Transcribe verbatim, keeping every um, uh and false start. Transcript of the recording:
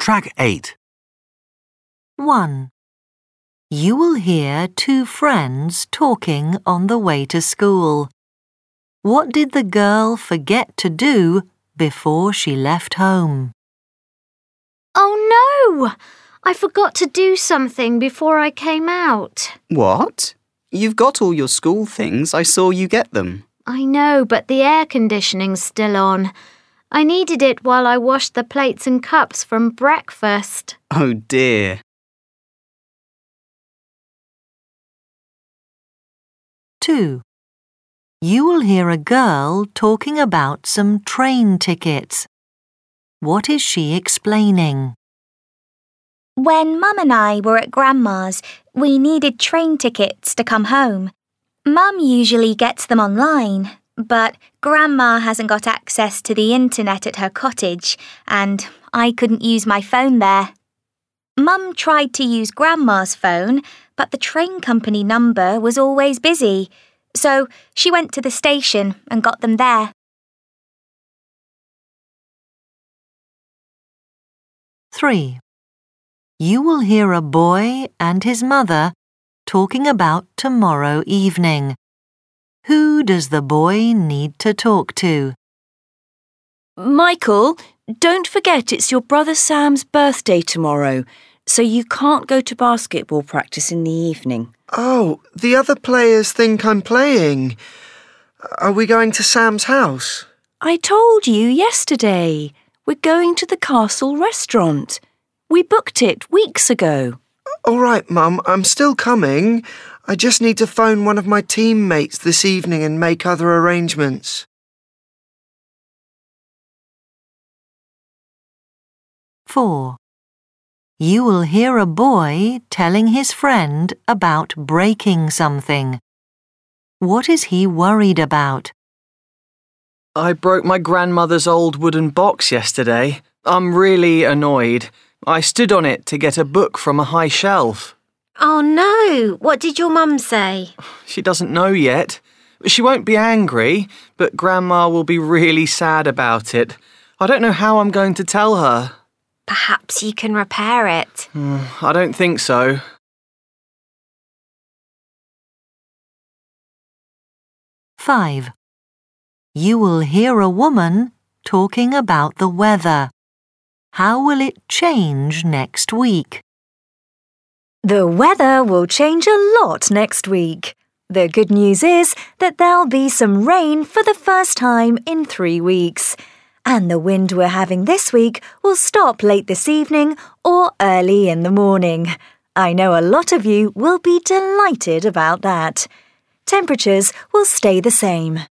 Track eight. one. You will hear two friends talking on the way to school. What did the girl forget to do before she left home? Oh no! I forgot to do something before I came out. What? You've got all your school things. I saw you get them. I know, but the air conditioning's still on. I needed it while I washed the plates and cups from breakfast. Oh dear. two. You will hear a girl talking about some train tickets. What is she explaining? When Mum and I were at Grandma's, we needed train tickets to come home. Mum usually gets them online, but Grandma hasn't got access to the internet at her cottage, and I couldn't use my phone there. Mum tried to use Grandma's phone, but the train company number was always busy, so she went to the station and got them there. three. You will hear a boy and his mother talking about tomorrow evening. Who does the boy need to talk to? Michael, don't forget it's your brother Sam's birthday tomorrow, so you can't go to basketball practice in the evening. Oh, the other players think I'm playing. Are we going to Sam's house? I told you yesterday. We're going to the Castle restaurant. We booked it weeks ago. All right, Mum, I'm still coming. I just need to phone one of my teammates this evening and make other arrangements. four. You will hear a boy telling his friend about breaking something. What is he worried about? I broke my grandmother's old wooden box yesterday. I'm really annoyed. I stood on it to get a book from a high shelf. Oh no! What did your mum say? She doesn't know yet. She won't be angry, but Grandma will be really sad about it. I don't know how I'm going to tell her. Perhaps you can repair it. I don't think so. five. You will hear a woman talking about the weather. How will it change next week? The weather will change a lot next week. The good news is that there'll be some rain for the first time in three weeks. And the wind we're having this week will stop late this evening or early in the morning. I know a lot of you will be delighted about that. Temperatures will stay the same.